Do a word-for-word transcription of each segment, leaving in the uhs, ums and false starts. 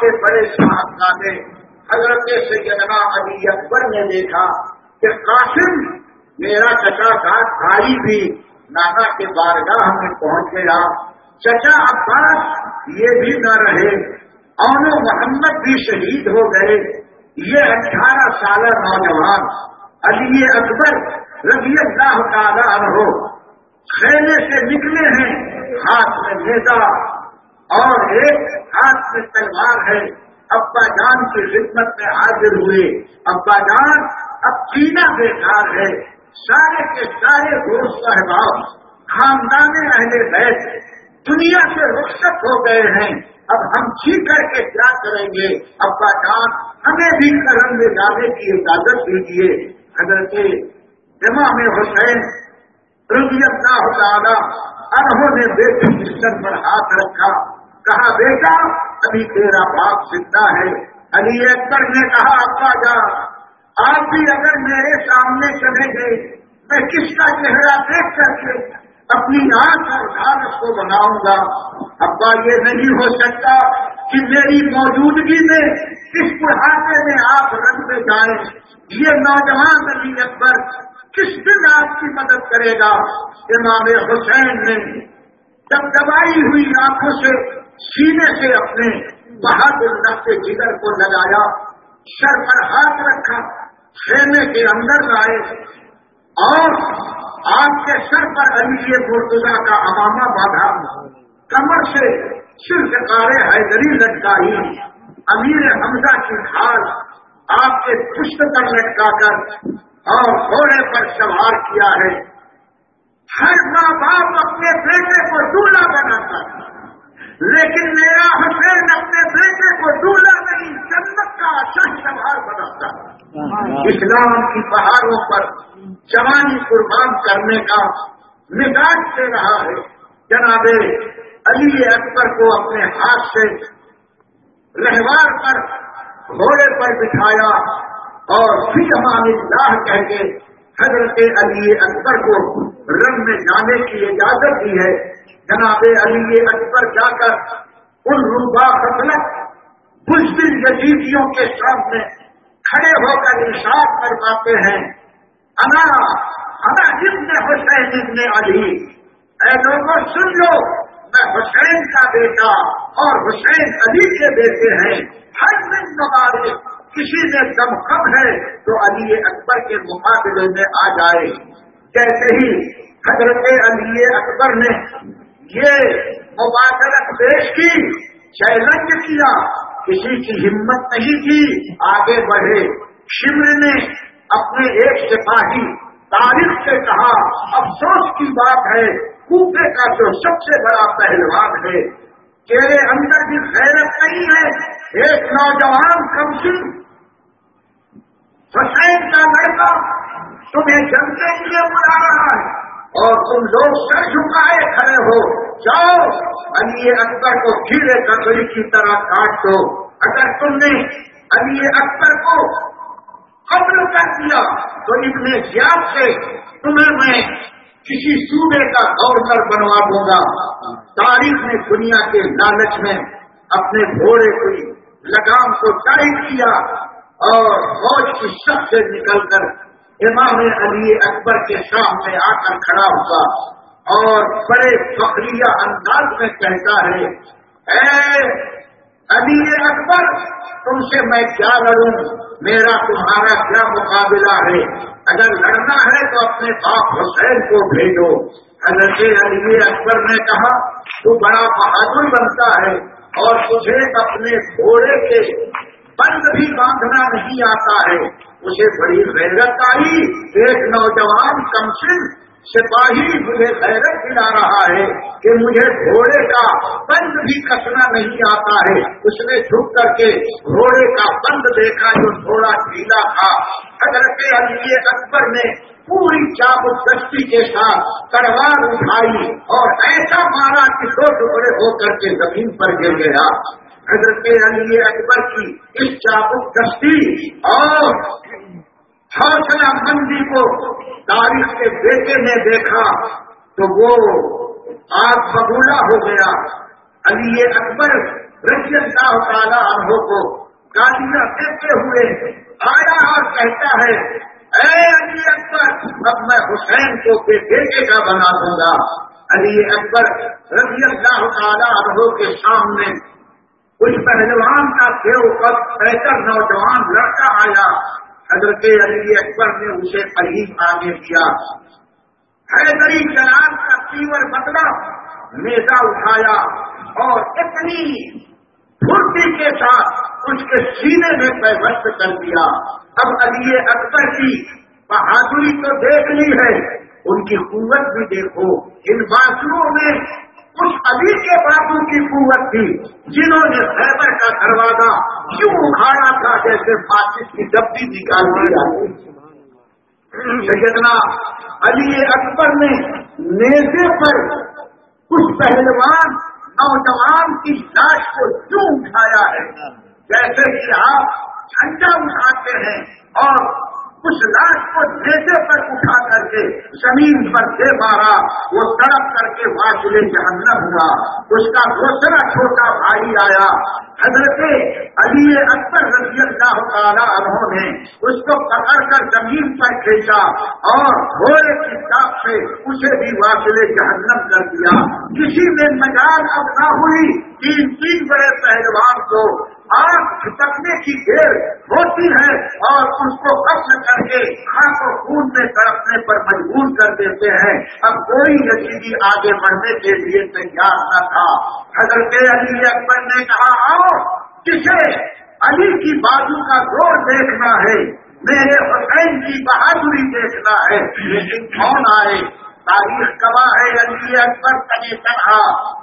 کے بڑے صاحبزادے حضرت سیدنا علی اکبر نے دیکھا کہ قاسم میرا چچا ذات بھائی بھی نانا کے بارگاہ میں پہنچ گیا، چچا عباس یہ بھی نہ رہے، اور محمد بھی شہید ہو گئے، یہ اٹھارہ سالہ نوجوان علی اکبر رضی اللہ تعالیٰ عنہ خیمے سے نکلے ہیں، ہاتھ میں نیزا اور ایک ہاتھ میں تلوار ہے، ابا جان کی خدمت میں حاضر ہوئے۔ ابا جان اب سینہ بیکار ہے، سارے کے سارے دوست احباب خاندان اہل بیت دنیا سے رخصت ہو گئے ہیں، اب ہم جی کر کے کیا کریں گے؟ ابا جان ہمیں بھی کرم میں جانے کی اجازت دیجیے۔ حضرت امام حسین رضی اللہ تعالی عنہ نے بیٹے کے سر پر ہاتھ رکھا، کہا بیٹا ابھی تیرا باپ زندہ ہے۔ علی اکبر نے کہا ابا جان آپ بھی اگر میرے سامنے چلے گئے میں کس کا چہرہ دیکھ کر کے اپنی آنکھ اور دھانت کو بناؤں گا؟ ابا یہ نہیں ہو سکتا کہ میری موجودگی میں اس بڑھاپے میں آپ رنگ میں جائیں، یہ نوجوان علی اکبر کس دن آپ کی مدد کرے گا؟ امام حسین نے جب دبائی ہوئی آنکھوں سے سینے سے اپنے بہادر نفس جگر کو لگایا، سر پر ہاتھ رکھا، خیمے کے اندر لائے اور آپ کے سر پر علی مرتضیٰ کا امامہ باندھا، کمر سے صرف کارے حیدری لٹکائی، امیر حمزہ کی کھال آپ کے پشت پر لٹکا کر اور گھوڑے پر سوار کیا ہے۔ ہر ماں باپ اپنے بیٹے کو دولہا بناتا ہے، لیکن میرا حسین اپنے بیٹے کو دولہا نہیں جنت کا شہسوار بناتا ہے۔ اسلام کی پہاڑوں پر جوانی قربان کرنے کا مزاج دے رہا ہے۔ جناب علی اکبر کو اپنے ہاتھ سے رہوار پر گھوڑے پر بٹھایا اور فی امان اللہ کہہ کے حضرت علی اکبر کو رنگ میں جانے کی اجازت دی ہے۔ جناب علی اکبر جا کر ان روبا خطلت بزدل یزیدیوں کے سامنے کھڑے ہو کر ارشاد فرماتے ہیں انا انا ابن حسین ابن علی، اے لوگوں سن لو میں حسین کا بیٹا اور حسین علی کے بیٹے ہیں، ہر دن مبارک کسی میں دم کم ہے تو علی اکبر کے مقابلے میں آ جائے۔ جیسے ہی حضرت علی اکبر نے یہ مبادرت پیش کی، چیلنج کیا، کسی کی ہمت نہیں کی آگے بڑھے۔ شمر نے اپنے ایک سپاہی طارق سے کہا افسوس کی بات ہے کوفے کا جو سب سے بڑا پہلوان ہے تیرے اندر بھی غیرت نہیں ہے، ایک نوجوان کمسن حسین کا لڑکا تمہیں جنگ کے لیے بلا رہا ہے اور تم لوگ سر جھکائے کھڑے ہو، جاؤ علی اکبر کو کھیرے ککڑی کی طرح کاٹ دو۔ اگر تم نے علی اکبر کو قتل کر دیا تو ابن زیاد سے تمہیں میں کسی صوبے کا گورنر بنوا دوں گا۔ تاریخ نے دنیا کے لالچ میں اپنے گھوڑے کی لگام کو ٹائٹ کیا اور فوج کی شخص سے نکل کر امام علی اکبر کے سامنے آ کر کھڑا ہوا اور بڑے فخریہ انداز میں کہتا ہے اے علی اکبر تم سے میں کیا لڑوں، میرا تمہارا کیا مقابلہ ہے، اگر لڑنا ہے تو اپنے باپ حسین کو بھیجو۔ حضرت علی اکبر نے کہا تو بڑا بہادر بنتا ہے اور تجھے اپنے گھوڑے کے بند بھی باندھنا نہیں آتا ہے۔ اسے بڑی غیرت آئی، ایک نوجوان کمسن سپاہی مجھے غیرت دلا رہا ہے کہ مجھے گھوڑے کا بند بھی کسنا نہیں آتا ہے۔ اس نے جھک کر کے گھوڑے کا بند دیکھا جو تھوڑا ڈھیلا تھا۔ حضرت علی اکبر نے پوری چاپ دستی کے ساتھ تلوار اٹھائی اور ایسا مارا کہ دو ٹکڑے ہو کر کے زمین پر گر گیا۔ حضرت علی اکبر کی اس چابک دستی اور حوصلہ مندی کو تاریخ کے بیٹے نے دیکھا تو وہ آگ ببولا ہو گیا۔ علی اکبر رضی اللہ تعالیٰ عنہ کو گالیاں دیتے ہوئے آیا اور کہتا ہے اے علی اکبر اب میں حسین کو بے بیٹے کا بنا دوں گا. علی اکبر رضی اللہ تعالیٰ عنہ کے سامنے اس پہلوان کا دیو قد بہتر نوجوان لڑکا آیا. حضرت علی اکبر نے اسے قریب آگے کیا. حیدری جلال کا تیور بدلا نیزا اٹھایا اور اتنی پھرتی کے ساتھ اس کے سینے میں پیوست کر دیا. اب علی اکبر کی بہادری تو دیکھ لی ہے, ان کی قوت بھی دیکھو. ان بازوؤں میں اس علی کے بازو کی قوت تھی جنہوں نے خیبر کا دروازہ کیوں اکھاڑا تھا جیسے ماچس کی ڈبی نکال دیا. سیدنا علی اکبر نے نیزے پر اس پہلوان نوجوان کی لاش کو کیوں اٹھایا ہے جیسے کہ آپ جھنڈا اٹھاتے ہیں اور اس لاش کو نیزے پر اٹھا کر کے زمین پر دے مارا. وہ تڑپ کر کے واصل جہنم ہوا. اس کا دوسرا چھوٹا بھائی آیا. حضرت علی اکبر رضی اللہ تعالیٰ عنہ نے اس کو پکڑ کر زمین پر کھینچا اور گھوڑے کی ٹاپ سے اسے بھی واصل جہنم کر دیا. کسی میں مجال اب نہ ہوئی. تین تین بڑے پہلوان کو آنکھ چھٹکنے کی دیر ہوتی ہے اور اس کو قتل کر کے خاک و خون میں تڑپنے پر مجبور کر دیتے ہیں. اب کوئی یزیدی آگے بڑھنے کے لیے تیار نہ تھا. حضرت علی اکبر نے کہا آؤ کسے علی کی بازو کا زور دیکھنا ہے, میرے حسین کی بہادری دیکھنا ہے. لیکن کون آئے؟ تاریخ گواہ ہے علی اکبر تنے تنہا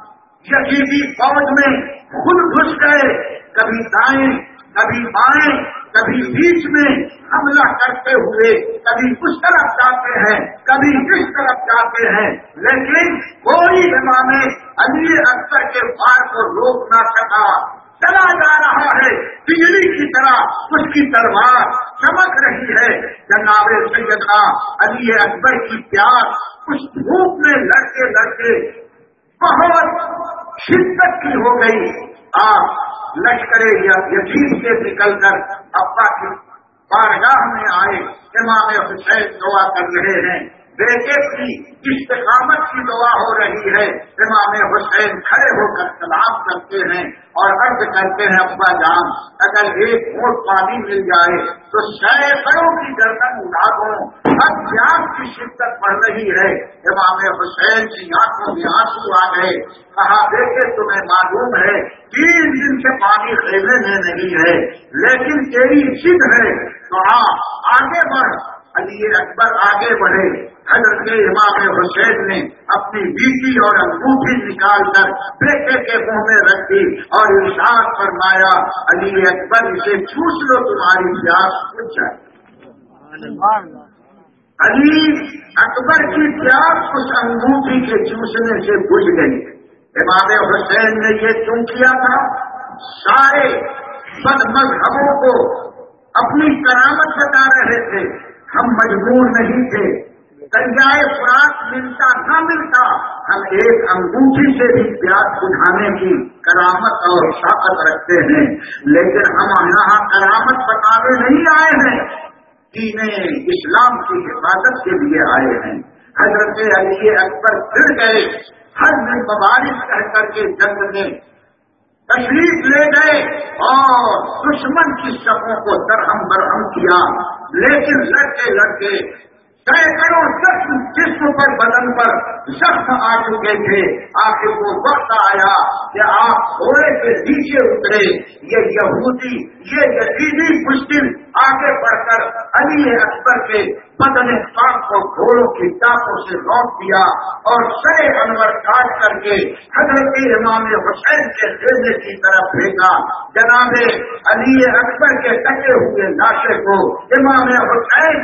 یزیدی فوج میں خود گھس گئے. کبھی دائیں کبھی بائیں کبھی بیچ میں حملہ کرتے ہوئے کبھی اس طرف جاتے ہیں کبھی اس طرف جاتے ہیں, لیکن کوئی امام علی اکبر کے وار کو روک نہ سکا. چلا جا رہا ہے بجلی کی طرح اس کی تلوار چمک رہی ہے. جناب سیدنا علی اکبر کی پیاس اس دھوپ میں لڑتے لڑتے بہت شدت کی ہو گئی. آپ لشکر یزید سے نکل کر ابا کی بارگاہ میں آئے. امام حسین دعا کر رہے ہیں, بیٹے کی استقامت کی دعا ہو رہی ہے. امام حسین کھڑے ہو کر سلام کرتے ہیں اور عرض کرتے ہیں ابا جان اگر ایک گھونٹ پانی مل جائے تو سینکڑوں کی گردن اڑا دو. اب پیاس کی شدت بڑھ رہی ہے. امام حسین کی آنکھوں میں آنسو آ گئے. کہا بیٹے تمہیں معلوم ہے تین دن سے پانی خیمے میں نہیں ہے, لیکن تیری ضد ہے تو آپ آگے بڑھ. علی اکبر آگے بڑھے. حضرت امام حسین نے اپنی بیٹی اور انگوٹھی نکال کر بیٹے کے منہ میں رکھ دی اور ارشاد فرمایا علی اکبر اسے چوس لو تمہاری پیاس بجھ جائے. علی اکبر کی پیاس اس انگوٹھی کے چوسنے سے بجھ گئی. امام حسین نے یہ کیوں کیا تھا؟ سارے بد مذہبوں کو اپنی کرامت بتا رہے تھے. ہم مجبور نہیں تھے, دریائے فرات ملتا نہ ملتا ہم ایک انگوٹھی سے بھی پیاس بجھانے کی کرامت اور طاقت رکھتے ہیں. لیکن ہم یہاں کرامت بتانے نہیں آئے ہیں, دین اسلام کی حفاظت کے لیے آئے ہیں. حضرت علی اکبر پھر گئے, ہر دن مبارک کہہ کر کے جنگ میں تشریف لے گئے اور دشمن کی صفوں کو درہم برہم کیا. لیکن لڑتے لڑتے سینکڑوں سخت جسم پر بدن پر زخم آ چکے تھے. آخر وہ وقت آیا کہ آپ گھوڑے سے نیچے اترے. یہ یہودی یہ یزیدی مشکل آگے بڑھ کر علی اکبر کے بدن پاک کو گھوڑوں کی ٹاپوں سے روک دیا اور سرے انور کاٹ کر کے حضرت امام حسین کے خیمے کی طرف بھیجا. جناب علی اکبر کے ٹکے ہوئے لاشے کو امام حسین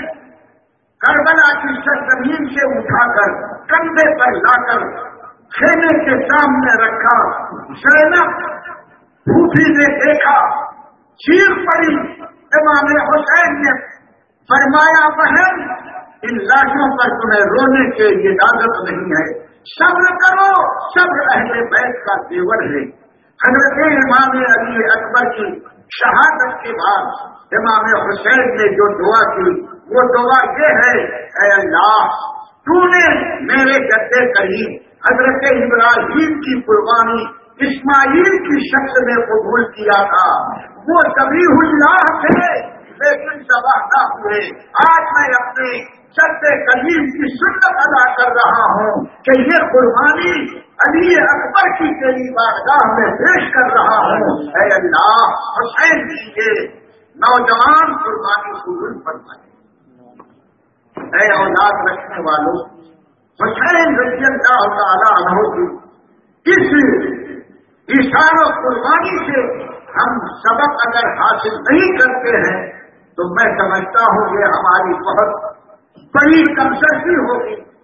کربلا کی سرزمین سے اٹھا کر کندھے پر لا کر خیمے کے سامنے رکھا. زینب بھوٹی نے دیکھا, چیخ پڑی. امام حسین نے فرمایا بہن ان لاشوں پر تمہیں رونے کی اجازت نہیں ہے, صبر کرو, صبر اہل بیت کا زیور ہے. حضرت امام علی اکبر کی شہادت کے بعد امام حسین نے جو دعا کی وہ دعا یہ ہے، اے اللہ تو نے میرے جد کریم حضرت ابراہیم کی قربانی اسماعیل کی شکل میں قبول کیا تھا، وہ ذبیح اللہ تھے لیکن ذبح نہ ہوئے۔ آج میں اپنے جد کریم کی سنت ادا کر رہا ہوں کہ یہ قربانی علی اکبر کی تیری بارگاہ میں پیش کر رہا ہوں، اے اللہ حسین کی نوجوان قربانی قبول فرمائے۔ اے اولاد رکھنے والوں، حسین رضی اللہ تعالیٰ عنہ کی اس اشار و قربانی سے ہم سبق اگر حاصل نہیں کرتے ہیں تو میں سمجھتا ہوں کہ ہماری بہت بڑی کمزوری ہوگی۔